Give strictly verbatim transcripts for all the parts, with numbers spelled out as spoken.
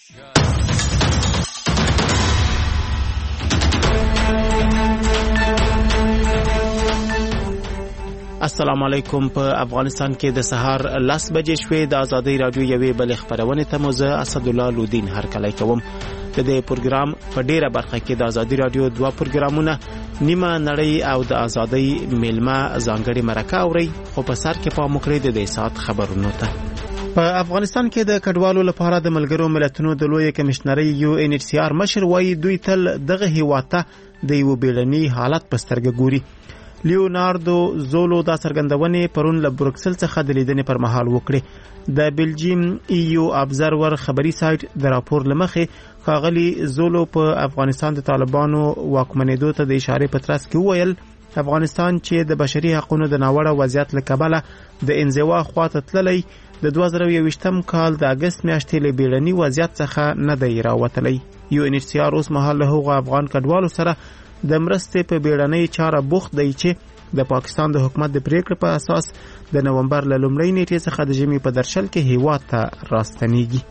السلام علیکم. په افغانستان کې د سهار لس بجې شوې. د ازادۍ رادیو یوې بلې خبرونې ته مو زه اسدالله لودین هرکلی کوم. د دې پروګرام په ډیره برخه کې د ازادۍ رادیو دوه پروګرامونه نیمه نړۍ او د ازادۍ میلمه ځانګړي مرکه اوري، خو په سر کې پام وکړئ د دې ساعت خبرونو ته. په افغانستان کې د کډوالو لپاره د ملګرو ملتونو د لوی کمشنرۍ یو ان ایچ سی آر مشر وایي دوی تل دغه هیواد ته د یو بیړني حالت په سترګه ګوري. لیوناردو زولو دا څرګندونې پرون له بروکسل څخه د لیدنې پر مهال وکړې. د بلجیم ای یو ابزرور خبري سایت د راپور لمخې ښاغلي زولو په افغانستان د طالبانو واکمنېدو ته د اشارې په ترڅ کې وویل افغانستان چې د بشري حقوقو د ناوړه وضعیت له کبله د انزوا خواته تللی د دوه زره یوویشتم کال د اګست میاشتې له بیړني وضعیت څخه نه دی راوتلی. یو ان ایچ سی آر اوس مهال له هغو افغان کډوالو سره د مرستې په بیړنۍ چاره بوخت دی چې د پاکستان د حکومت د پریکړې په اساس د نومبر له لومړۍ نیټې څخه د ژمي په درشل کې هیواد ته راستنیږي.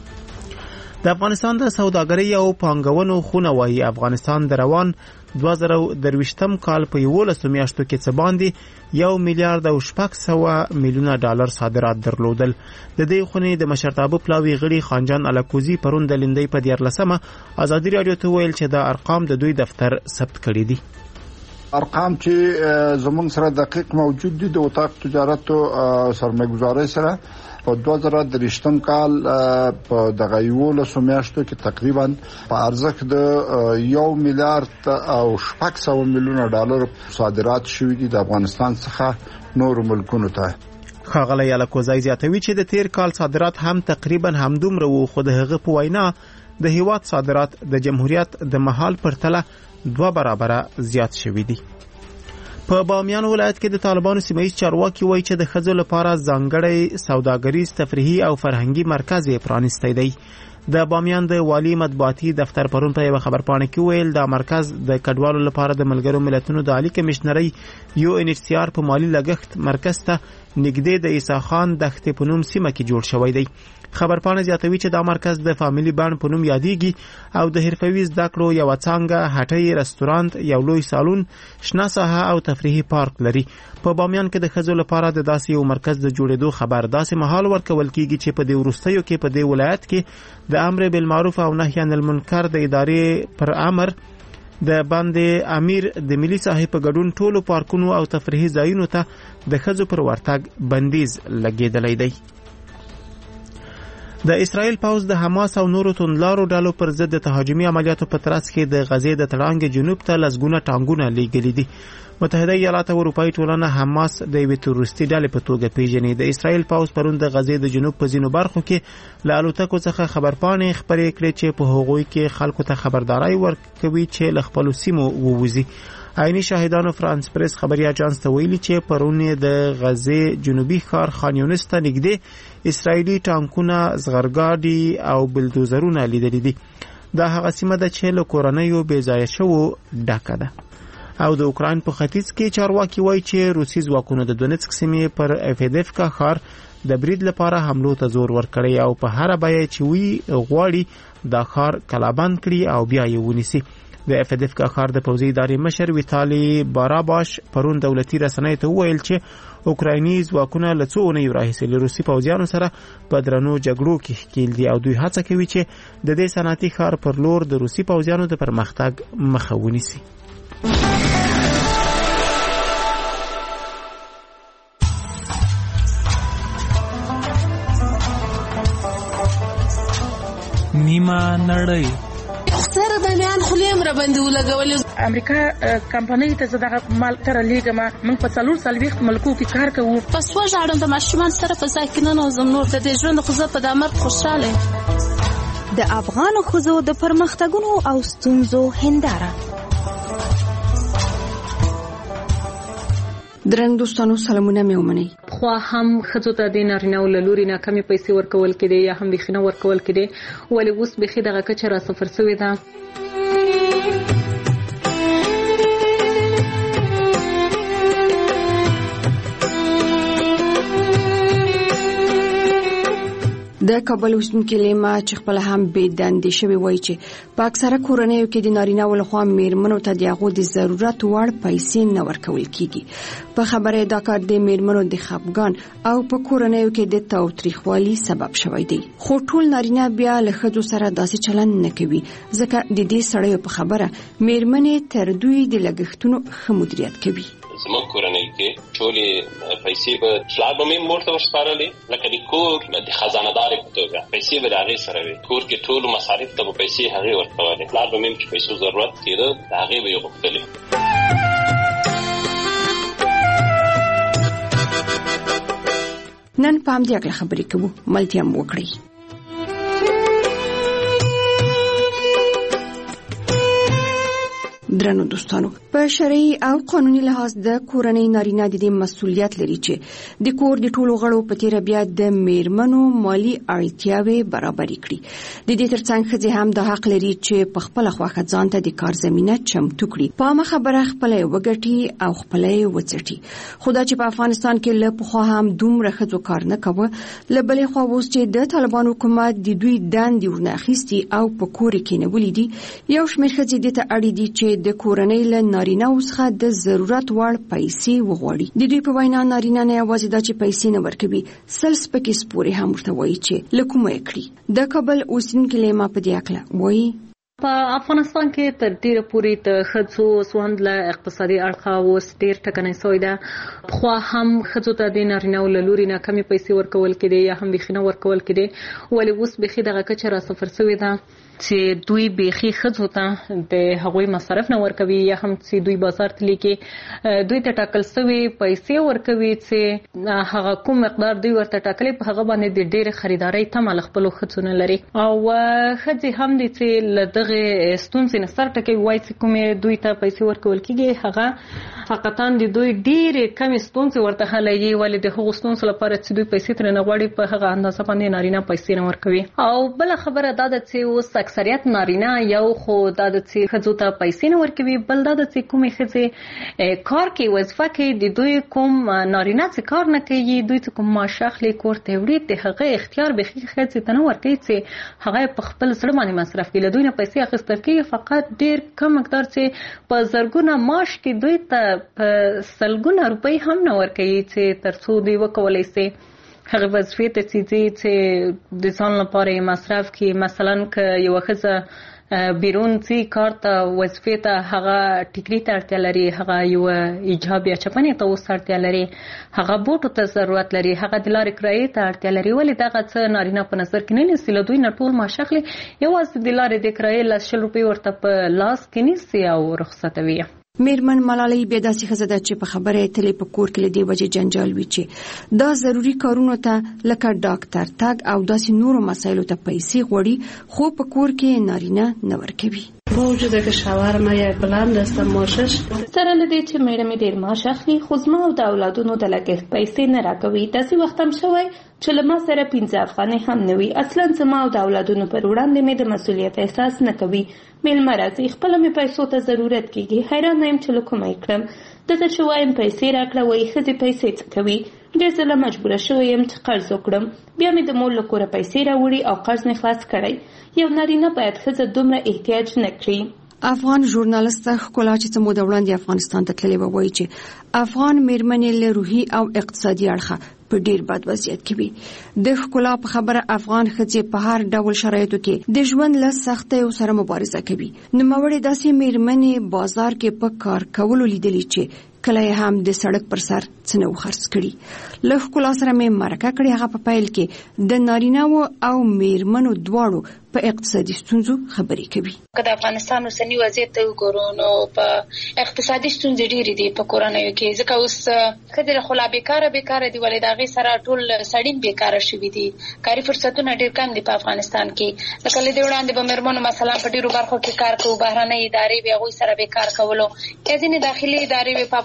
د افغانستان د سوداګرۍ او پانګونو خونه وایي افغانستان د روان دوه زره درویشتم کال په یولسو میاشتو کې څه باندې یو میلیارډ او شپږ سوه میلیونه ډالر صادرات درلودل. د دې خونې د مشرتابه پلاوي غړي خانجان الکوزي پرون د لندۍ په دیارلسمه ازادي رادیو ته ویل چې دا ارقام د دوی دفتر ثبت کړي دي. ارقام چې زمونږ سره دقیق موجود دي د اتاق تجارت او سرمایه‌ګذارۍ سره په دوه زره درویشتم کال په دغه یولسو میاشتو کې تقریبا په ارزښت د یو میلیارډ او شپږ سوه میلیونه ډالر صادرات شوي دي د افغانستان څخه نور ملکونو ته. ښاغلی الکوزی زیاتوي چې د تیر کال صادرات هم تقریبا همدومره وو، خو د هغه په وینا د هیواد صادرات د جمهوریت د مهال پرتله دوه برابره زیات شوي دي. په بامیان ولایت کې د طالبانو سیمه‌ییز چارواکي وایي چې د ښځو لپاره ځانګړی سوداګریز تفریحي او فرهنګي مرکز یې پرانیستی دی. د بامیان د والی مطبوعاتي دفتر پرون په یوه خبرپاڼه کې ویل دا مرکز د کډوالو لپاره د ملګرو ملتونو د عالی کمشنرۍ یو ان ایچ سی آر په مالی لګښت مرکز ته نږدې د عیسی خان دښتې په نوم سیمه کې جوړ شوی دی. خبرپاڼه زیاتوي چې دا مرکز د فامیلی بڼ په نوم یادېږي او د حرفوي زده کړو یوه څانګه، هټۍ، رستورانت، یو لوی سالون، شنه ساحه او تفریحي پارک لري. په بامیان کې د ښځو لپاره د داسې یو مرکز د جوړېدو خبر داسې مهال ورکول کیږي چې په دې وروستیو کې په دې ولایت کې د امر بالمعروف او نهي عن المنکر د ادارې پر امر د باندې امیر د ملي ساحې په ګډون ټولو پارکونو او تفریحي ځایونو ته د ښځو پر ورتګ بندیز لګېدلی دی. د اسرائیل پوځ د حماس او نورو توندلارو ډلو پر ضد د تهاجمي عملیاتو په ترڅ کې د غزې د تړانګې جنوب ته لسګونه ټانګونه لیږلي دي. متحده ایالات او اروپایي ټولنه حماس د یوې تروریستي ډلې په توګه پیژني. د اسرائیل پوځ پرون د غزې د جنوب په ځینو برخو کې له الوتکو څخه خبرپاڼې خپرې کړې چې په هغوی کې خلکو ته خبرداري ورکوي چې له خپلو سیمو ووځي. عیني شاهدانو فرانس پریس خبري اژانس ته ویلي چې پرون د غزې جنوبي ښار خان یونس ته نږدې اسرائیلي ټانکونه، زغرګاډي او بلدوزرونه لیدلي دي. دا هغه سیمه ده چې له کورنیو بې ځایه شوو ډکه ده. او د اوکراین په ختیځ کې چارواکي وایي چې روسي ځواکونو د دونیتسک سیمې پر افیدفکا ښار د برید لپاره حملو ته زور ورکړی او په هره بیه چې وی غواړي دا ښار کلابند کړي او بیا یې ونیسي. د افیدفکا ښار د پوځي ادارې مشر ویتالي باراباش پرون دولتي رسنیو ته وویل چې اوکرایني ځواکونه له څو اونیو راهیسې له روسي پوځیانو سره په درنو جګړو کې ښکیل دي او دوی هڅه کوي چې د دې صنعتي ښار پر لور د روسي پوځیانو د پرمختګ مخه ونیسي. نیمه نړۍ سره د میان خلیم را باندې ولګول. امریکا کمپنۍ ته زداغه مال تر لیګما موږ په څلور سلويخت ملکو کې کار کوو. پس وژاړم د ماشومان سره په ځای کې نه نوزم نور د دې ژوند خو زه په دامر خوشاله. د افغان ښځو د پرمختګونو او ستونزو هنداره. درنګ دوستانو سلامونه مې ومنئ. خو هم خځو ته د نارینه‌و له لوري نه کمې پیسې ورکول کېدې یا هم بېخي نه ورکول کېدې، ولې اوس بېخي دغه کچه را صفر شوې ده. د کابل اوسیدونکي لیما چې خپل هم بې دندې شوی وایي چې په اکثره کورنیو کې د نارینه‌و لخوا میرمنو ته د هغو د ضرورت وړ پیسې نه ورکول کیږي. په خبره دا کار د میرمنو د خپګان او په کورنیو کې د تاوتریخوالي سبب شوی دی. خو ټول نارینه بیا له ښځو سره داسې چلند نه کوي ځکه د دې سړیو په خبره میرمنې تر دوی د لګښتونو ښه مدیریت کوي. زموږ کورنۍ کې ټولې پیسې به پلار به مې مور ته ورسپارلې لکه د کور د خزانه‌دارې په توګه پیسې به د هغې سره وي. کور کې ټولو مصارف ته به پیسې هغې ورکولې. پلار به مې چې پیسو ضرورت کېده د هغې به یې غوښتلې. نن په همدې اړه خبرې کوو. ملتیا مو وکړئ. درنو دوستانو، په شرعي او قانوني لحاظ د کورنۍ نارینه د دې مسؤلیت لري چې د کور د ټولو غړو په تیر بیا د میرمنو مالی اړتیاوې برابرې کړي. د دې ترڅنګ ښځې هم د حق لري چې په خپل خوښه ځان ته د کار زمينه چمتو کړي. په عامه خبره خپل وګټي او خپل وڅټي. خدا چې په افغانستان کې له پخوا هم دومره ښځو کار نه کوي، له بلې خوا اوس چې د طالبان حکومت د دوی دندې ورنه اخیستي او په کور کې نیولې دي، یو شمېر ښځې دې ته اړ دي چې د کورنۍ له نارینه څخه د ضرورت وړ پیسې وغواړي. د دوی په وینا نارینه نه یوازې دا چې پیسې نه ورکوي، سل سپکې سپورې هم ورته وایي چې له کومه یې کړي. د کابل اوسیدونکي لیما په دې اړه وایي په افغانستان کې تر ډیره پورې د ښځو سوند له اقتصادي اړخه اوس ډیر ټکنی سوی ده. خو هم ښځو ته د نارینه‌و له لوري نه کمې پیسې ورکول کېدې یا هم بیخي نه ورکول کېدې، ولې اوس بیخي دغه کچه را صفر سوې ده چې دوی بیخي ښځو ته د هغوی مصارف نه ورکوي یا هم چې دوی بازار ته لیکي دوی ته ټاکل سوي پیسې ورکوي چې هغه کوم مقدار دوی ورته ټاکلي په هغه باندې د ډېرې خریدارۍ تمه له خپلو ښځو نه لري. او ښځې هم دي چې له دغې ستونزې نه سر ټکوي، وایي چې کومې دوی ته پیسې ورکول کېږي هغه فقطا د دوی ډېرې کمې ستونزې ورته حلوي، ولې د هغو ستونزو لپاره چې دوی پیسې ترې نه غواړي په هغه اندازه باندې نارینه پیسې نه ورکوي. او بله خبره دا ده چې اوس اکثریت نارینه یو خو دا د چې ښځو ته پیسې نه ورکوي، بل دا د چې کومې ښځې کار کوي وظیفه کوي د دوی کوم نارینه چې کار نه کوي دوی چې کوم معاش اخلي کور ته وړي د هغه اختیار به ښځې ته نه ورکوي چې هغه په خپل زړه باندې مصرف کړي. له دوی نه پیسې اخیستل کېږي فقط ډېر کم مقدار چې په زرګونه معاش کې دوی ته په سلګونه روپۍ هم نه ورکوي چې تر څو دوی وکولی شي هغه وظیفې ته چې چې د ځان لپاره یې مصرف کړي. مثلا که یوه ښځه بیرون ځي کار ته وظیفې ته، هغه ټیکري ته اړتیا لري، هغه یوه ایجاب یا چپنې ته اوس اړتیا لري، هغه بوټو ته ضرورت لري، هغه د لارې کرایې ته اړتیا لري، ولې دغه څه نارینه په نظر کې نه نیسي. له دوی نه ټول معاش اخلي، یوازې د لارې د کرایې لس شل روپۍ ورته په لاس کې نیسي او رخصتوي. میرمن ملالۍ بیا داسې ښځه ده چې په خبره یې تلې په کور کې له دې وجې جنجال وي چې دا ضروري کارونو ته لکه ډاکټر تګ او داسې نورو مسایلو ته پیسې غواړي، خو په کور کې نارینه نه ورکوي. با وجود که شوهر ما یک بلند است معاشش سره لدی چې میړه مې ډیر معاش اخلي خو زما او د اولادونو د لګښت پیسې نه راکوي. داسې وخت هم شوی چې له ما سره پنځه افغانۍ هم نه وي. اصلا زما او د اولادونو پر وړاندې مې د مسؤلیت احساس نه کوي. میلمه راځي خپله مې پیسو ته ضرورت کېږي، حیرانه یم چې له کومه یې کړم. دته چې وایم پیسې راکړه وایي ښځې پیسې څه کوي. ډېر ځله مجبوره شوی یم چې قرض وکړم، بیا مې د مور له کوره پیسې راوړي او قرض مې خلاص کړی. یو نارینه باید ښځه دومره احتیاج نه کړي. افغان ژورنالست ښکلا چې څه موده وړاندې افغانستان ته تللې وه وایي چې افغان میرمنې له روحي او اقتصادي اړخه په ډیر بد وضعیت کې وي. د ښکلا په خبره افغان ښځې په هر ډول شرایطو کې د ژوند له سختیو سره مبارزه کوي. نوموړې داسې میرمنې بازار کې په کار کولو لیدلي چې کله هم د سړک پر سر څنو خرڅ کړي. له ښکلا سره مې مرکه کړې، هغه په پیل کې د نارینه‌و او میرمنو دواړو په اقتصادي ستونزو خبرې کوي. که د افغانستان اوسنی وضعیت ته وګورو نو په اقتصادي ستونزې ډېرې دي په کورنیو کې، ځکه اوس ښځې خو لا بیکاره بیکاره دي، ولې د هغې سره ټول سړي بیکاره شوي دي. کاري فرصتونه ډېر کم دي په افغانستان کې. لکه له دې وړاندې به مېرمنو مثلا په ډېرو برخو کې کار کوو، بهرنۍ ادارې به هغوی سره به کار کولو، یا ځینې داخلي ادارې به په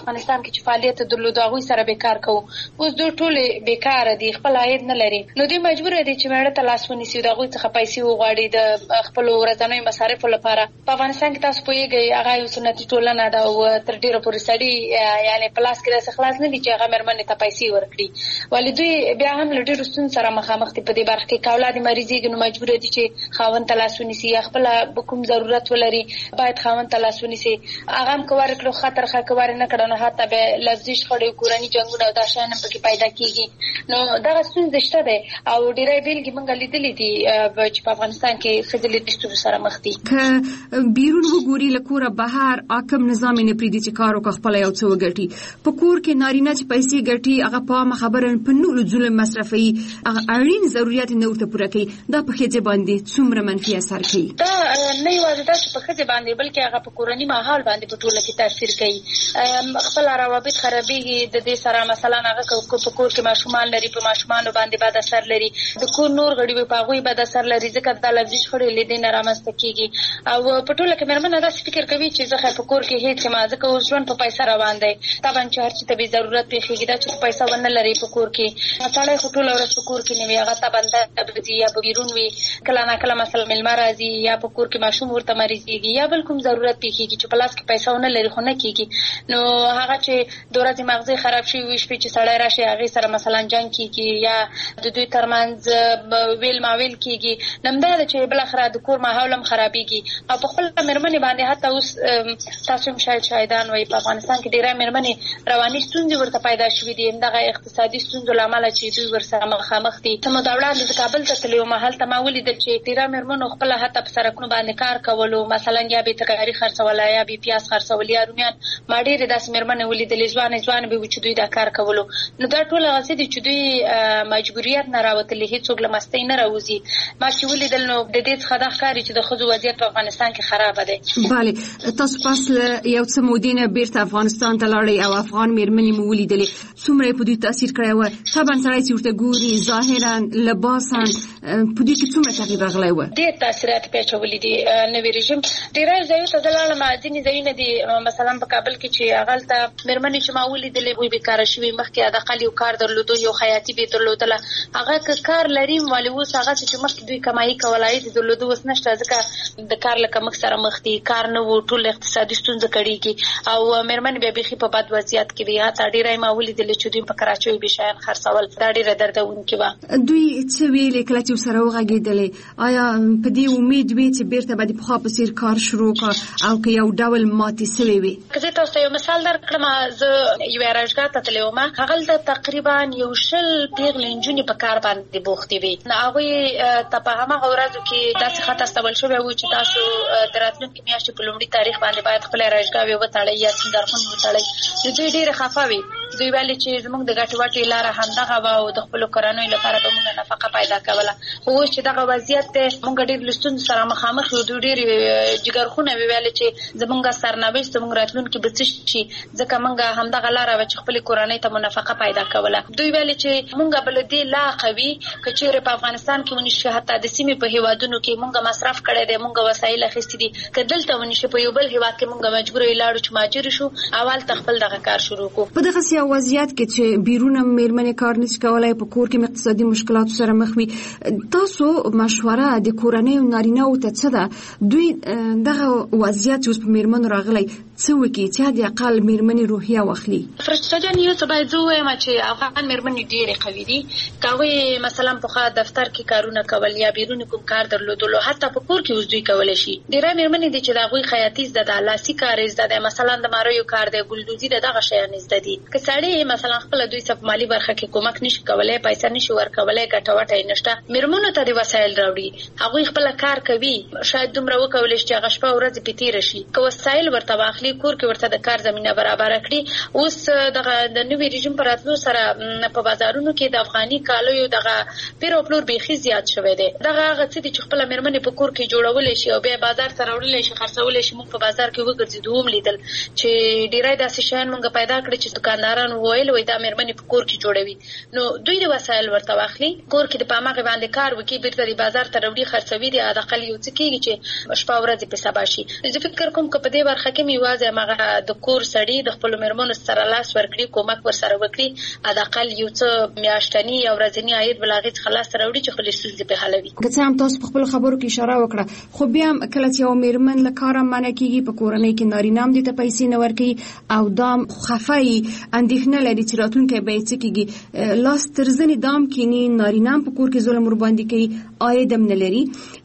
افغانستان کې چې فعالیت درلود هغه سره بیکار کوو. اوس دوی ټول بیکار دي، خپل عاید نه لري، نو دوی مجبور دي چې مړه ته لاس ونیسي، دغه څخه پیسې وغواړي د خپل ورځنیو مصارفو لپاره. په افغانستان کې تاسو پوهیږئ هغه یو سنتي ټولنه ده او تر ډیره پورې سړي یعنی پلاس کې د خلاص نه دي چې هغه مېرمنې ته پیسې ورکړي، ولې دوی بیا هم له ډیرو ستونزو سره مخامخ دي په دې برخه کې. که اولاد مریضېږي نو مجبور دي چې خاوند ته لاس ونیسي، یا خپل کوم ضرورت ولري باید خاوند ته لاس ونیسي. هغه هم که ورکړو خطر ښه، که ور نه کړو نو حتی به لفظي شخړې، کورني جنګونه او دا شیان هم پکې پیدا کېږي. نو دغه ستونزې شته دی او ډېری بېلګې موږ لیدلې دي چې په افغانستان کې ښځې له دې ستونزو سره مخ دي. که بیرون وګوري له کوره بهر حاکم نظام یې نه پرېږدي چې کار وکړي، خپله یو څه وګټي. په کور کې نارینه چې پیسې ګټي هغه په عامه خبره په نورو ظلم مصرفوي، هغه اړین ضرورت نه ورته پوره کوي. دا په ښځې باندې څومره منفي اثر کوي؟ دا نه یوازې دا چې په ښځې باندې بلکې هغه په کورني ماحول باندې په ټوله کې تاثیر کوي. خپل روابط خرابېږي د دې سره. مثلا هغه په کور کې ماشومان لري، په ماشومانو باندې بد اثر لري، د کور نور غړي په هغوی بد اثر لري، ځکه دا لفظي شخړې له دې نه رامنځته کېږي. او په ټوله کې مېرمنه داسې فکر کوي چې زه خیر په کور کې هېڅ یم، ځکه اوس ژوند په پیسه روان دی. طبعا چې هر چي ته بې ضرورت پېښېږي، دا چې پیسه ونه لري په کور کې، سړی خو ټوله ورځ په کور کې نه وي، هغه طبعا به ځي یا به بیرون وي، کله نه کله مثلا مېلمه راځي یا په کور کې ماشوم ورته مریضېږي یا بل کوم ضرورت پېښېږي چې په لاس کې پیسه ونه لري خو نه کېږي. نو هغه چې د ورځې مغزي خراب شوي وي، شپې چې سړی راشي هغې سره مثلا جنګ کېږي یا د دوی ترمنځ ویل ماویل کېږي. نو همدا ده چې بالاخره د کور ماحول هم خرابېږي. او په خپله مېرمنې باندې حتی اوس تاسو هم شاید شاهدان وایي په افغانستان کې ډېری مېرمنې رواني ستونزې ورته پیدا شوي دي، همدغه اقتصادي ستونزو له امله چې دوی ورسره مخامخ دي. څه موده وړاندې زه کابل ته تللې وم، هلته ما ولیدل چې ډېری مېرمنو خپله حتی په سړکونو باندې کار کولو، مثلا یا به ترکاري خرڅوله یا به پیاز خرڅول یا رومیان. ما ډېرې داسې مېرمنې ولیدلې ځوانې ځوانې به وي چې دوی دا کار کولو. نو دا ټول هغه څه دي چې دوی مجبوریت نه راوتلي، هېڅوک له مستۍ نه راوځي. ما چې ولیدل نو د دې څخه دا ښکاري چې د ښځو وضعیت په افغانستان کې خرابه دی. بله، تاسو پس له یو څه مودې نه بېرته افغانستان ته لاړئ او افغان مېرمنې مو ولیدلې، څومره یې په دوی تاثیر کړی و؟ طبعا سړی چې ورته ګوري ظاهرا لباسا په دوی کې څومره تغییر راغلی و؟ ډېر تاثیرات پې اچولي دي. نوي رژیم ډېری ځایونو ته زه لاړم، ځینې ځایونه دي مثلا په کابل کې چې هغلته مېرمنې چې ما ولیدلې وی بېکاره شوي، مخکې حداقل یو کار درلودو، یو خیاطي به یې درلودله. هغه که کار لري ولې اوس هغه چې مخکې دوی کمایي کوله عاید یې درلوده اوس نشته، ځکه د کار له کمښت سره مخ دي، کار نه و، ټول اقتصادي ستونزه کړېږي او مېرمنې بیا بیخي په بد وضعیت کې دي. حتی ډېری ما ولیدلې چې دوی په کراچیو به شیان خرڅول، دا ډېره دردونکې وه. دوی څه ویلې کله چې ورسره وغږېدلې؟ آیا په دې امید وې چې بېرته به د پخوا په څېر کار شروع کړه او که یو ډول ماتې سوې وې؟ که زه تاسو ته یو مثال درکړم، زه یوې اراژګاه ته تللې وم، هغلته تقریبا یو شل پېغلې نجونې په کار باندې بوختې وې. هغوی ته په هماغه ورځو کې داسې خط استول شوی و چې تاسو د راتلونکې میاشتې په لومړي تاریخ باندې باید خپله اراژګاوې وتړئ یا سینګارخون وتړئ. نو دوی ډېرې خفه وې. دوی ویلې چې زموږ د ګټې وټې لاره همدغه وه او د خپلو کورنیو لپاره به موږ نفقه پیدا کوله. خو اوس چې دغه وضعیت دی، موږ ډېر له ستونزو سره مخامخ یو. دوی ډېرې جګرخونه وې ویلې چې زموږ سرنوشت، زموږ راتلونکي به څه شي، ځکه موږ همدغه لاره وه چې خپلې کورنۍ ته مو نفقه پیدا کوله. دوی ویلې چې موږ به له دې لا قوي که چېرې په افغانستان کې ونشي، حتی د سیمې په هېوادونو کې موږ مصرف کړی دی، موږ وسایل اخیستي دي، که دلته ونشي په یو بل هېواد کې موږ مجبوره یې لاړو چې مهاجر شو او هلته خپل دغه کار شروع کړو. په دغسې یو وضعیت کې چې بیرونه مېرمنې کار نشي کولی، په کور کې اقتصادي مشکلاتو سره مخ وي، تاسو مشوره د کورنیو نارینه‌وو ته څه ده؟ دوی دغه وضعیت چې اوس په مېرمنو راغلی څه وکړي چې حد اقل مېرمنې روحیه واخلي؟ فرشته جان، یو څه باید زه ووایم چې افغان مېرمنې ډېرې قوي دي. که هغوی مثلا پخوا دفتر کې کارونه کول یا بیرون کوم کار درلودلو، حتی په کور کې اوس دوی کولی شي. ډېری مېرمنې دي چې د هغوی خیاطي زده ده، لاسي کار زده ده، مثلا د ماریو کار دی، ګلدوزي ده، دغه شیان زده دي. که سړی مثلا خپله دوی څه په مالي برخه کې کومک نشي کولی، پیسه نشي ورکولی، ګټه وټه یې نشته، مېرمنو ته د وسایل راوړي، هغوی خپله کار کوي، شاید دومره وکولی شي چې هغه شپه ورځې پې تېره شي. که وسایل ورته واخلي، کور کې ورته د کار زمینه برابره کړي. اوس دغه د نوي رژیم په راتلو سره په بازارونو کې د افغاني کالیو دغه پیر او پلور بیخي زیات شوی دی. دغه هغه څه دي چې خپله مېرمنې په کور کې جوړولی شي او بیا بازار ته راوړلی شي، خرڅولی شي. موږ په بازار کې وګرځېدو هم لیدل چې ډېری داسې شیان موږ پیدا کړي چې دکاندارانو وویل وایي دا مېرمنې په کور کې جوړوي. نو دوی د وسایل ورته واخلي، کور کې د په هماغې باندې کار وکړي، بېرته د بازار ته راوړي، خرڅوي. د حداقل یو څه کېږي چې شپه ورځې پې سبا شي. زه فکر کوم که په دې برخه کې مې یوازې هماغه د کور سړي د خپل میرمنو سره لاس ورکړي کومک ورسره وکړي حداقل یو څه میاشتنی او ورځنی عاید بلاغت خلاص راوړي چې خپل ستونزې په حلوي. که څه هم تاسو په خپل خبرو کې اشاره وکړه خو بیا کله چې یو میرمن له کاره منع کیږي په کورنۍ کې نارینه هم د پیسې نه ورکړي او دام خفای اندېښنه لري چې راتلونکی به څه کیږي لاس تر زنې دام کینی نارینه په کور کې ظلم ور باندې کوي عاید هم نه لري